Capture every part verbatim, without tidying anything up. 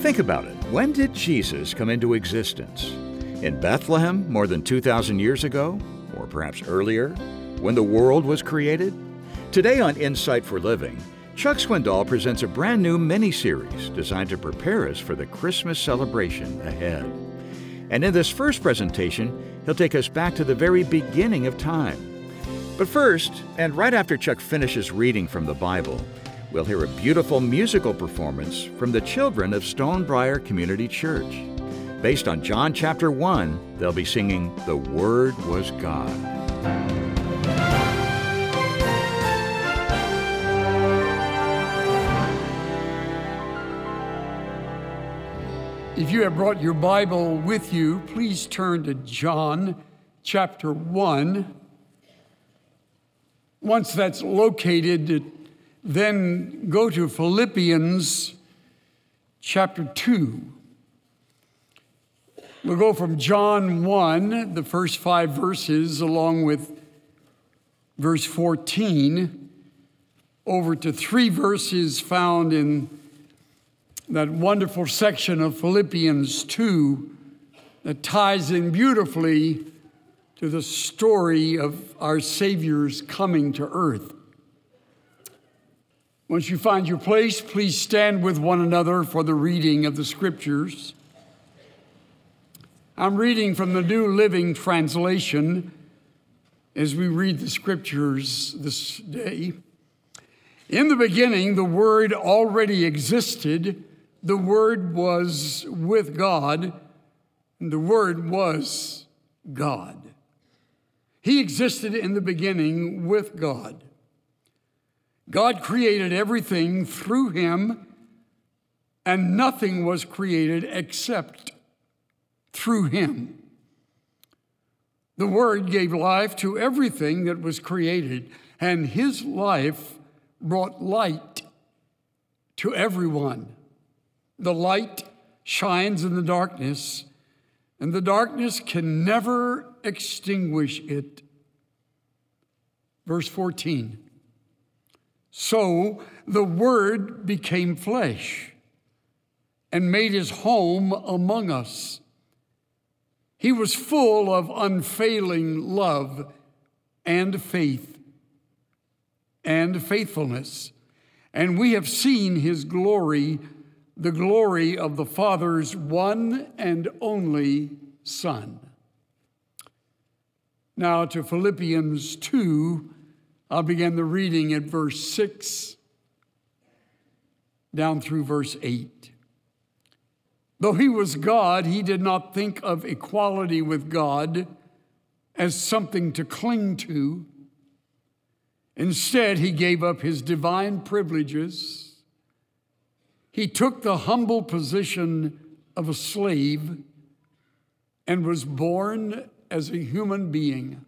Think about it. When did Jesus come into existence? In Bethlehem more than two thousand years ago? Or perhaps earlier, when the world was created? Today on Insight for Living, Chuck Swindoll presents a brand new mini-series designed to prepare us for the Christmas celebration ahead. And in this first presentation, he'll take us back to the very beginning of time. But first, and right after Chuck finishes reading from the Bible, we'll hear a beautiful musical performance from the children of Stonebriar Community Church. Based on John chapter one, they'll be singing "The Word Was God." If you have brought your Bible with you, please turn to John chapter one. Once that's located, then go to Philippians chapter two. We'll go from John one, the first five verses, along with verse fourteen, over to three verses found in that wonderful section of Philippians two that ties in beautifully to the story of our Savior's coming to earth. Once you find your place, please stand with one another for the reading of the Scriptures. I'm reading from the New Living Translation as we read the Scriptures this day. In the beginning, the Word already existed. The Word was with God, and the Word was God. He existed in the beginning with God. God created everything through him, and nothing was created except through him. The Word gave life to everything that was created, and his life brought light to everyone. The light shines in the darkness, and the darkness can never extinguish it. Verse fourteen. So the Word became flesh and made his home among us. He was full of unfailing love and faith and faithfulness, and we have seen his glory, the glory of the Father's one and only Son. Now to Philippians two, I'll begin the reading at verse six down through verse eight. Though he was God, he did not think of equality with God as something to cling to. Instead, he gave up his divine privileges. He took the humble position of a slave and was born as a human being.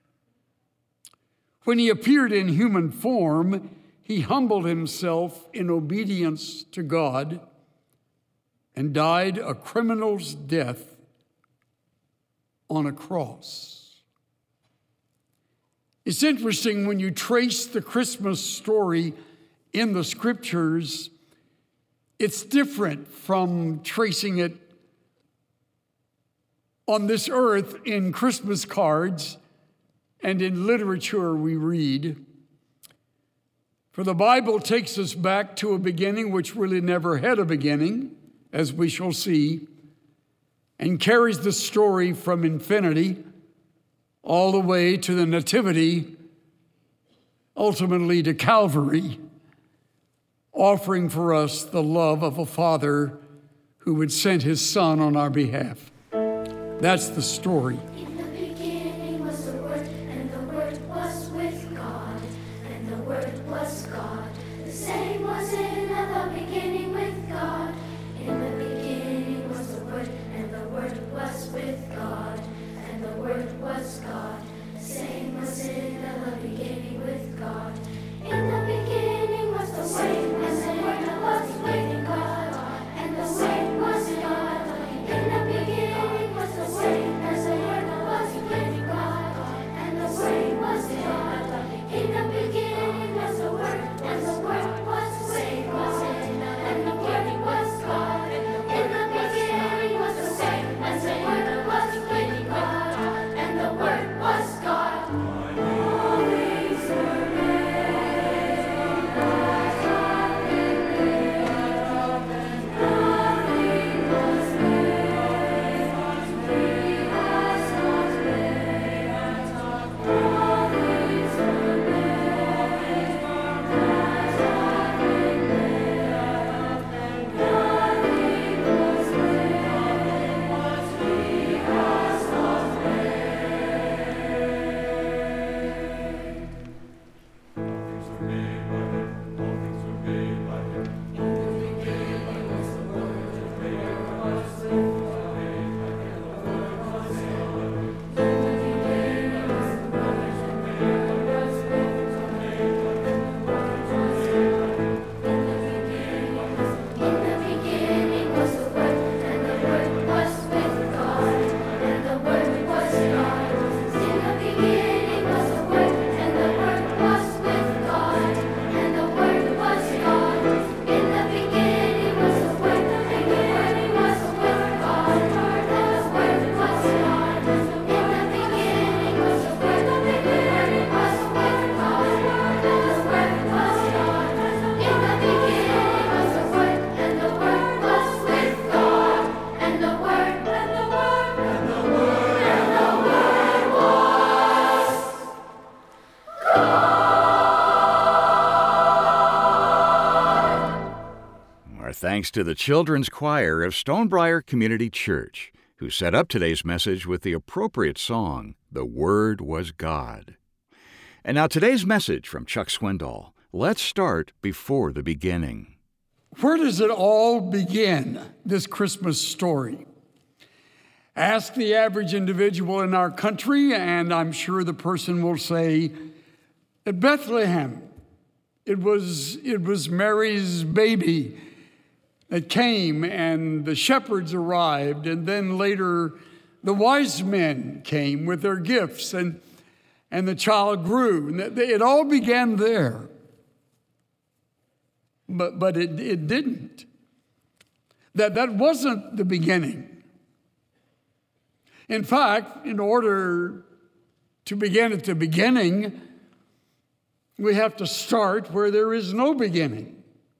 When he appeared in human form, he humbled himself in obedience to God and died a criminal's death on a cross. It's interesting when you trace the Christmas story in the Scriptures, it's different from tracing it on this earth in Christmas cards and in literature we read. For the Bible takes us back to a beginning which really never had a beginning, as we shall see, and carries the story from infinity all the way to the Nativity, ultimately to Calvary, offering for us the love of a Father who would send his Son on our behalf. That's the story. In the beginning was the Word, and the Word was with God, and the Word was God. The same was in the beginning with God. In the beginning was the Word, and the Word was with God, and the Word was God. The same was in the beginning with God. In the beginning was the Word, and the Word was with God, and the Word was God. In the beginning was the Word, and the Word was with God, and the Word was God. In the beginning was the Word, and thanks to the Children's Choir of Stonebriar Community Church, who set up today's message with the appropriate song, The Word Was God. And now today's message from Chuck Swindoll. Let's start before the beginning. Where does it all begin, this Christmas story? Ask the average individual in our country, and I'm sure the person will say, at Bethlehem. It was, it was Mary's baby that came, and the shepherds arrived, and then later the wise men came with their gifts, and, and the child grew. And it all began there. But, but it, it didn't. That, that wasn't the beginning. In fact, in order to begin at the beginning, we have to start where there is no beginning.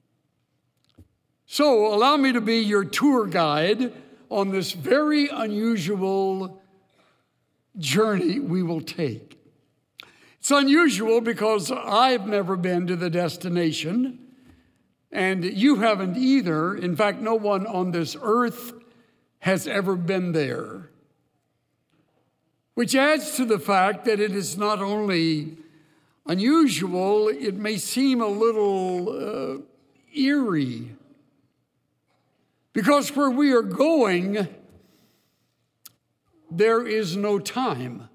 So allow me to be your tour guide on this very unusual journey we will take. It's unusual because I've never been to the destination, and you haven't either. In fact, no one on this earth has ever been there, which adds to the fact that it is not only unusual, it may seem a little uh, eerie. Because where we are going, there is no time,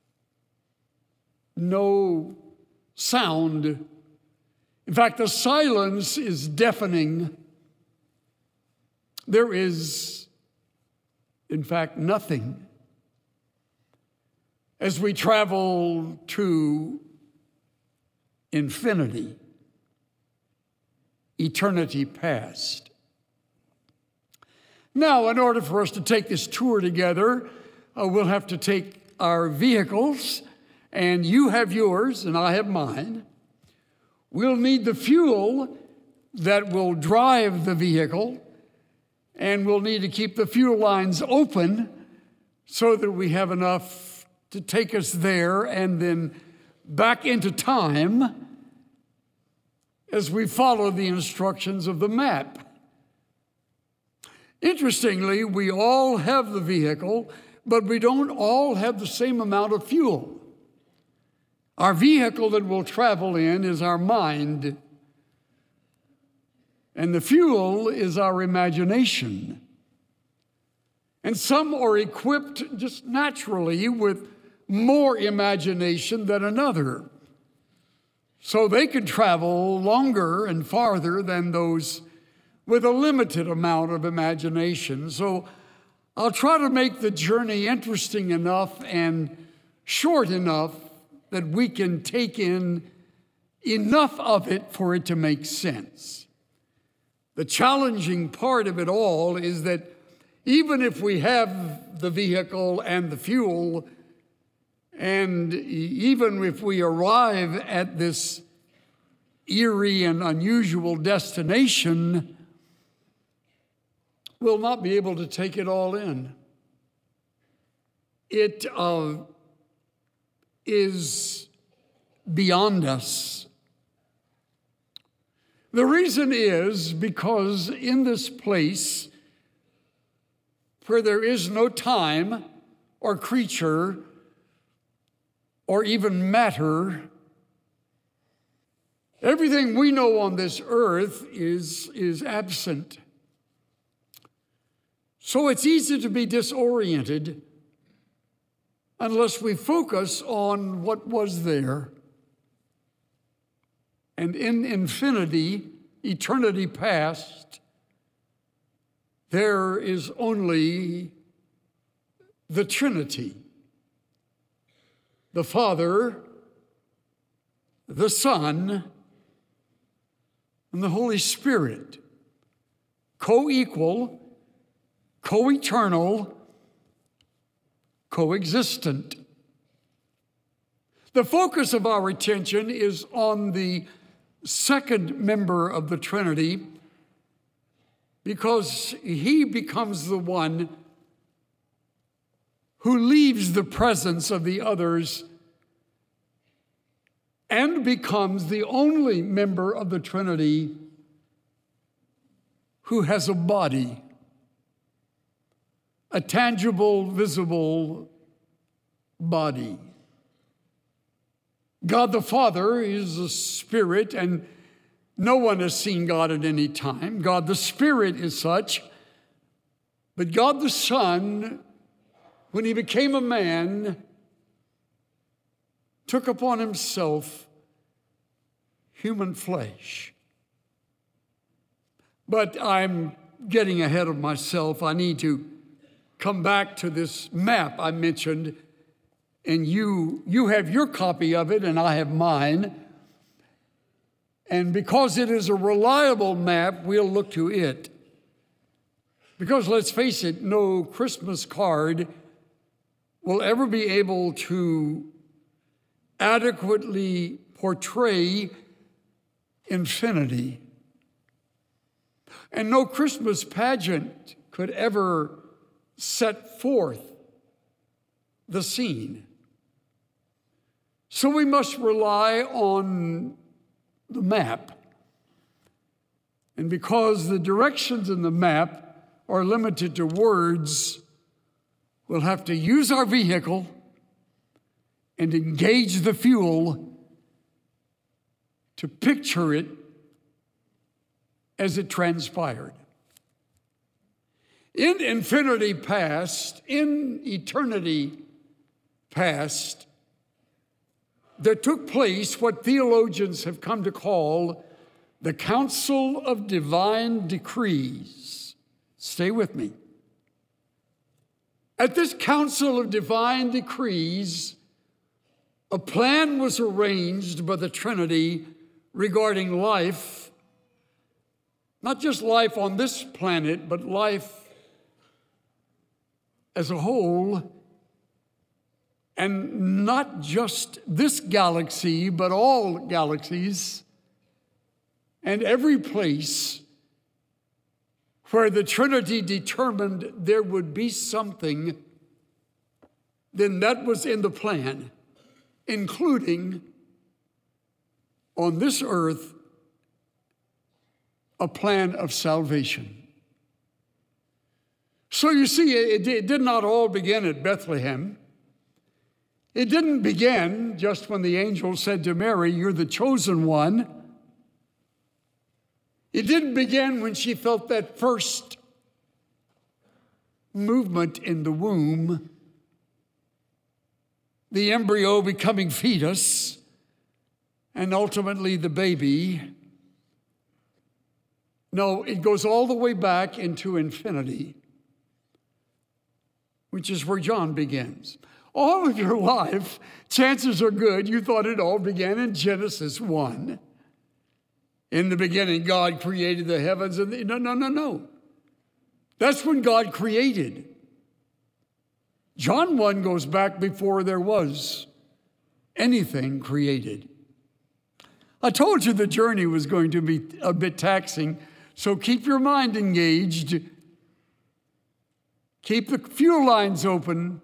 no sound. In fact, the silence is deafening. There is, in fact, nothing. As we travel to infinity, eternity past. Now, in order for us to take this tour together, uh, we'll have to take our vehicles, and you have yours, and I have mine. We'll need the fuel that will drive the vehicle, and we'll need to keep the fuel lines open so that we have enough to take us there and then back into time as we follow the instructions of the map. Interestingly, we all have the vehicle, but we don't all have the same amount of fuel. Our vehicle that we'll travel in is our mind, and the fuel is our imagination. And some are equipped just naturally with more imagination than another, so they can travel longer and farther than those with a limited amount of imagination. So I'll try to make the journey interesting enough and short enough that we can take in enough of it for it to make sense. The challenging part of it all is that even if we have the vehicle and the fuel, and even if we arrive at this eerie and unusual destination, we'll not be able to take it all in. It uh, is beyond us. The reason is because in this place where there is no time or creature or even matter, everything we know on this earth is, is absent. So it's easy to be disoriented unless we focus on what was there. And in infinity, eternity past, there is only the Trinity: the Father, the Son, and the Holy Spirit, co-equal, co-eternal, co-existent. The focus of our attention is on the second member of the Trinity because he becomes the one who leaves the presence of the others and becomes the only member of the Trinity who has a body, a tangible, visible body. God the Father is a spirit, and no one has seen God at any time. God the Spirit is such, but God the Son, when he became a man, took upon himself human flesh. But I'm getting ahead of myself. I need to come back to this map I mentioned, and you, you have your copy of it, and I have mine. And because it is a reliable map, we'll look to it. Because let's face it, no Christmas card will ever be able to adequately portray infinity. And no Christmas pageant could ever set forth the scene. So we must rely on the map. And because the directions in the map are limited to words, we'll have to use our vehicle and engage the fuel to picture it as it transpired. In infinity past, in eternity past, there took place what theologians have come to call the Council of Divine Decrees. Stay with me. At this Council of Divine Decrees, a plan was arranged by the Trinity regarding life, not just life on this planet, but life as a whole, and not just this galaxy, but all galaxies, and every place where the Trinity determined there would be something, then that was in the plan, including on this earth a plan of salvation. So you see, it, it did not all begin at Bethlehem. It didn't begin just when the angel said to Mary, "You're the chosen one." It didn't begin when she felt that first movement in the womb, the embryo becoming fetus, and ultimately the baby. No, it goes all the way back into infinity, which is where John begins. All of your life, chances are good you thought it all began in Genesis one. In the beginning, God created the heavens and the... No, no, no, no. That's when God created. John one goes back before there was anything created. I told you the journey was going to be a bit taxing, so keep your mind engaged. Keep the fuel lines open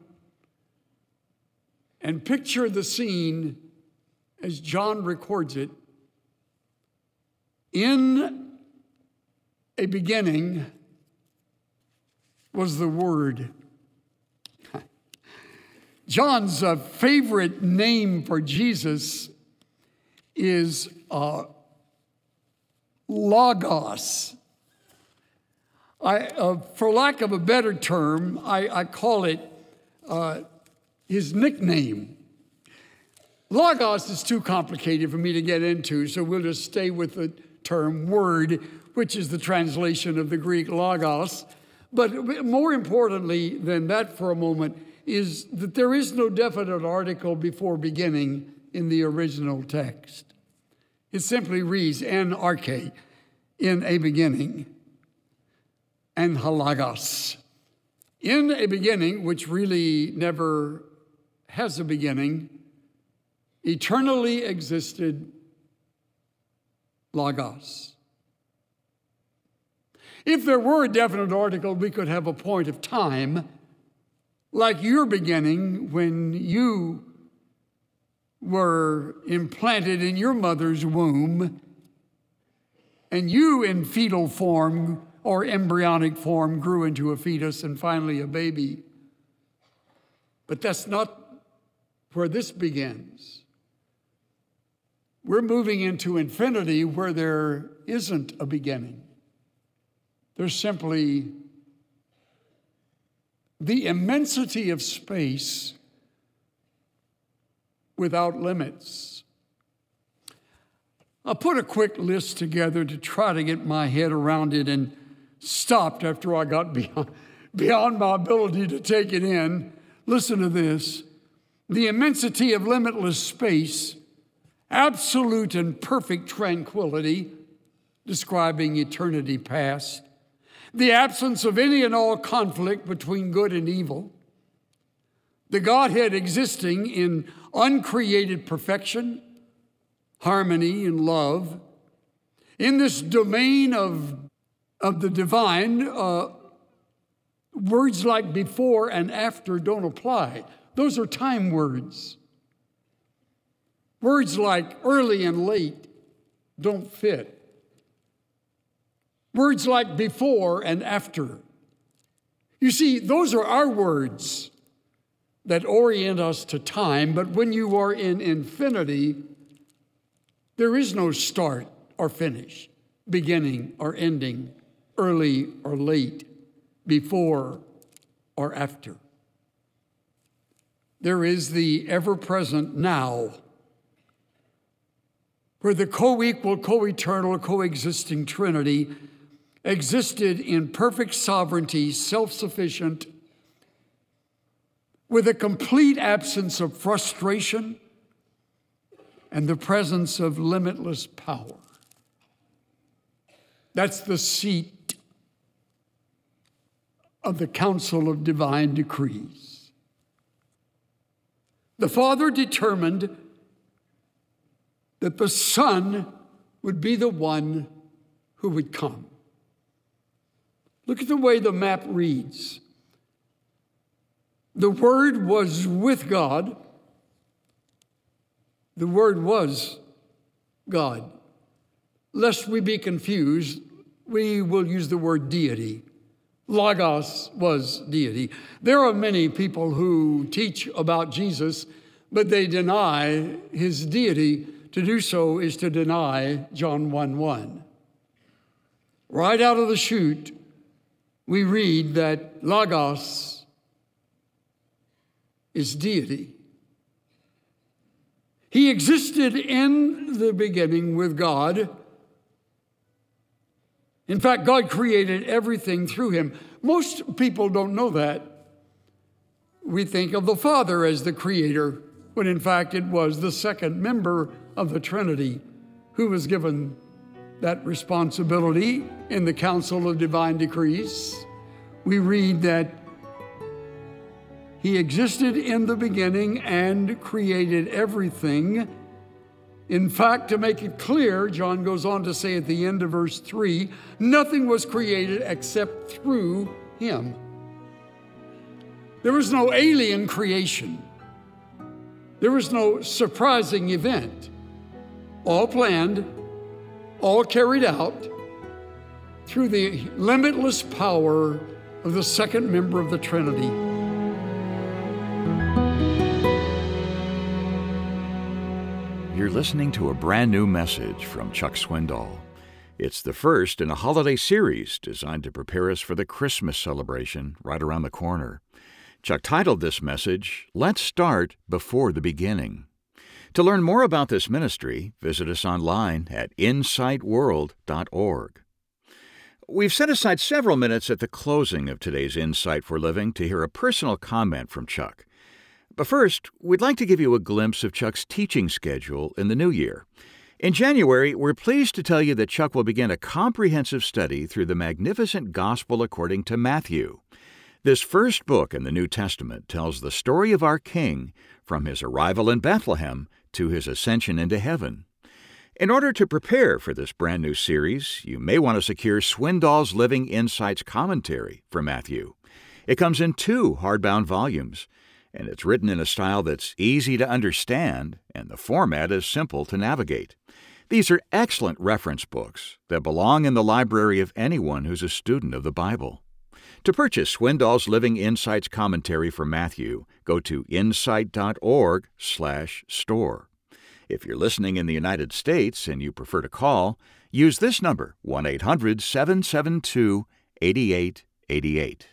and picture the scene as John records it. In a beginning was the Word. John's uh, favorite name for Jesus is uh, Logos. I, uh, for lack of a better term, I, I call it uh, his nickname. Logos is too complicated for me to get into, so we'll just stay with the term word, which is the translation of the Greek logos. But more importantly than that for a moment is that there is no definite article before beginning in the original text. It simply reads, en arche, in a beginning, and halagos. In a beginning, which really never has a beginning, eternally existed Logos. If there were a definite article, we could have a point of time, like your beginning when you were implanted in your mother's womb, and you in fetal form or embryonic form grew into a fetus and finally a baby. But that's not where this begins. We're moving into infinity where there isn't a beginning. There's simply the immensity of space without limits. I put a quick list together to try to get my head around it and stopped after I got beyond, beyond my ability to take it in. Listen to this. The immensity of limitless space, absolute and perfect tranquility, describing eternity past, the absence of any and all conflict between good and evil, the Godhead existing in uncreated perfection, harmony, and love. In this domain of, of the divine, uh, words like before and after don't apply. Those are time words. Words like early and late don't fit. Words like before and after. You see, those are our words that orient us to time, but when you are in infinity, there is no start or finish, beginning or ending, early or late, before or after. There is the ever-present now, where the co-equal, co-eternal, co-existing Trinity existed in perfect sovereignty, self-sufficient, with a complete absence of frustration and the presence of limitless power. That's the seat of the council of divine decrees. The Father determined that the Son would be the one who would come. Look at the way the map reads. The Word was with God. The Word was God. Lest we be confused, we will use the word deity. Logos was deity. There are many people who teach about Jesus, but they deny his deity. To do so is to deny John one one. Right out of the chute, we read that Logos is deity. He existed in the beginning with God. In fact, God created everything through him. Most people don't know that. We think of the Father as the creator, when in fact it was the second member of the Trinity who was given that responsibility in the Council of Divine Decrees. We read that he existed in the beginning and created everything. In fact, to make it clear, John goes on to say at the end of verse three, nothing was created except through him. There was no alien creation. There was no surprising event. All planned, all carried out through the limitless power of the second member of the Trinity. You're listening to a brand new message from Chuck Swindoll. It's the first in a holiday series designed to prepare us for the Christmas celebration right around the corner. Chuck titled this message, Let's Start Before the Beginning. To learn more about this ministry, visit us online at insight world dot org. We've set aside several minutes at the closing of today's Insight for Living to hear a personal comment from Chuck. But first, we'd like to give you a glimpse of Chuck's teaching schedule in the new year. In January, we're pleased to tell you that Chuck will begin a comprehensive study through the magnificent Gospel according to Matthew. This first book in the New Testament tells the story of our King from his arrival in Bethlehem to his ascension into heaven. In order to prepare for this brand new series, you may want to secure Swindoll's Living Insights commentary for Matthew. It comes in two hardbound volumes, and it's written in a style that's easy to understand, and the format is simple to navigate. These are excellent reference books that belong in the library of anyone who's a student of the Bible. To purchase Swindoll's Living Insights commentary for Matthew, go to insight dot org slash store. If you're listening in the United States and you prefer to call, use this number, one eight hundred seven seven two eight eight eight eight.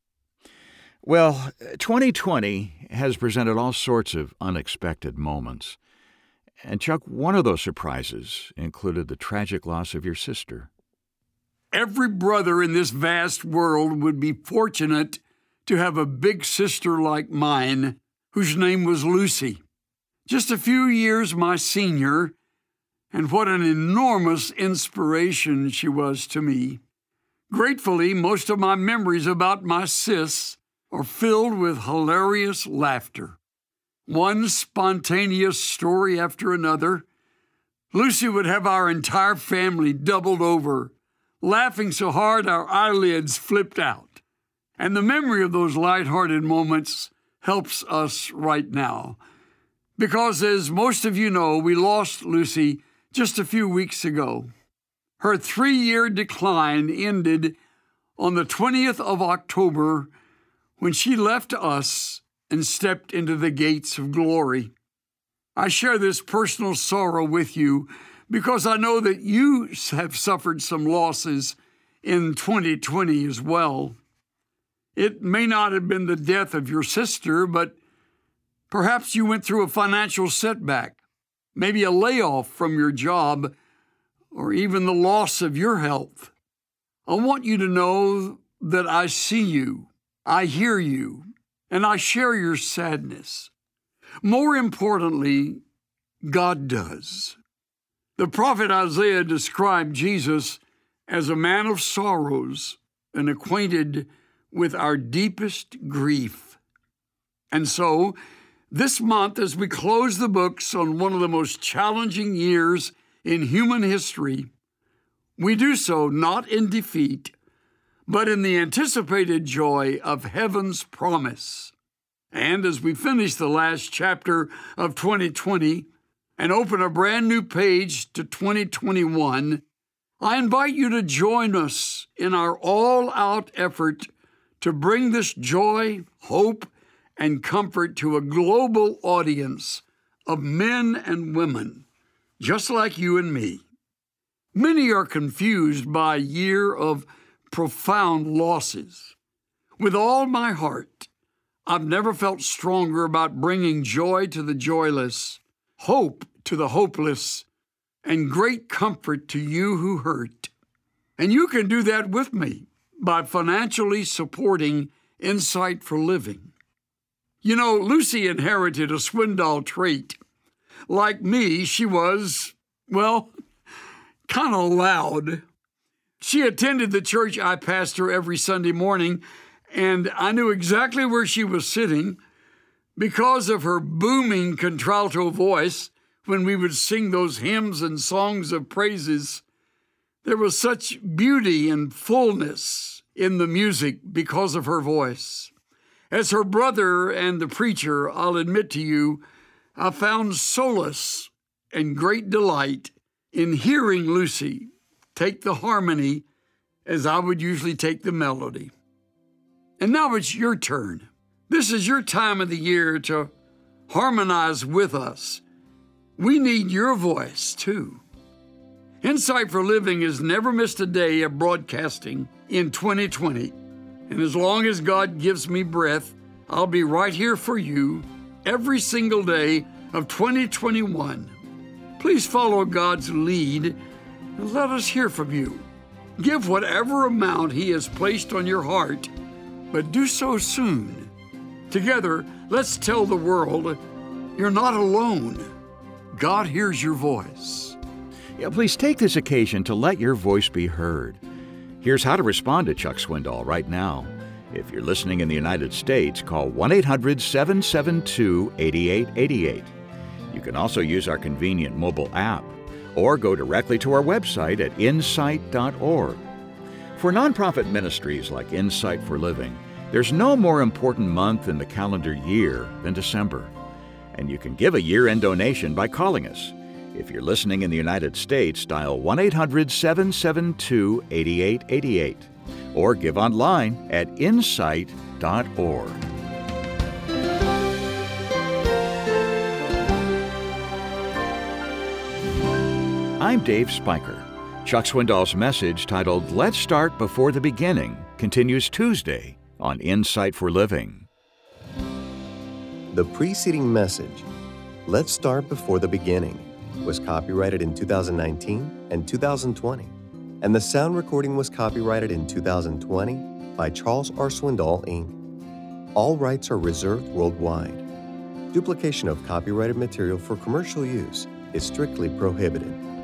Well, twenty twenty has presented all sorts of unexpected moments. And Chuck, one of those surprises included the tragic loss of your sister. Every brother in this vast world would be fortunate to have a big sister like mine, whose name was Lucy. Just a few years my senior, and what an enormous inspiration she was to me. Gratefully, most of my memories about my sis are filled with hilarious laughter. One spontaneous story after another. Lucy would have our entire family doubled over, laughing so hard our eyelids flipped out. And the memory of those lighthearted moments helps us right now. Because, as most of you know, we lost Lucy just a few weeks ago. Her three-year decline ended on the twentieth of October when she left us and stepped into the gates of glory. I share this personal sorrow with you because I know that you have suffered some losses in twenty twenty as well. It may not have been the death of your sister, but perhaps you went through a financial setback, maybe a layoff from your job, or even the loss of your health. I want you to know that I see you, I hear you, and I share your sadness. More importantly, God does. The prophet Isaiah described Jesus as a man of sorrows and acquainted with our deepest grief. And so, this month, as we close the books on one of the most challenging years in human history, we do so not in defeat, but in the anticipated joy of heaven's promise. And as we finish the last chapter of twenty twenty and open a brand new page to twenty twenty-one, I invite you to join us in our all-out effort to bring this joy, hope, and comfort to a global audience of men and women, just like you and me. Many are confused by a year of profound losses. With all my heart, I've never felt stronger about bringing joy to the joyless, hope to the hopeless, and great comfort to you who hurt. And you can do that with me by financially supporting Insight for Living. You know, Lucy inherited a Swindoll trait. Like me, she was, well, kind of loud. She attended the church I pastor every Sunday morning, and I knew exactly where she was sitting because of her booming contralto voice when we would sing those hymns and songs of praises. There was such beauty and fullness in the music because of her voice. As her brother and the preacher, I'll admit to you, I found solace and great delight in hearing Lucy take the harmony as I would usually take the melody. And now it's your turn. This is your time of the year to harmonize with us. We need your voice, too. Insight for Living has never missed a day of broadcasting in twenty twenty. And as long as God gives me breath, I'll be right here for you every single day of twenty twenty-one. Please follow God's lead and let us hear from you. Give whatever amount He has placed on your heart, but do so soon. Together, let's tell the world you're not alone. God hears your voice. Yeah, please take this occasion to let your voice be heard. Here's how to respond to Chuck Swindoll right now. If you're listening in the United States, call one eight hundred seven seven two eight eight eight eight. You can also use our convenient mobile app or go directly to our website at insight dot org. For nonprofit ministries like Insight for Living, there's no more important month in the calendar year than December. And you can give a year-end donation by calling us. If you're listening in the United States, dial one eight hundred seven seven two eight eight eight eight or give online at insight dot org. I'm Dave Spiker. Chuck Swindoll's message titled Let's Start Before the Beginning continues Tuesday on Insight for Living. The preceding message, Let's Start Before the Beginning, was copyrighted in two thousand nineteen and two thousand twenty, and the sound recording was copyrighted in two thousand twenty by Charles R. Swindoll, Incorporated. All rights are reserved worldwide. Duplication of copyrighted material for commercial use is strictly prohibited.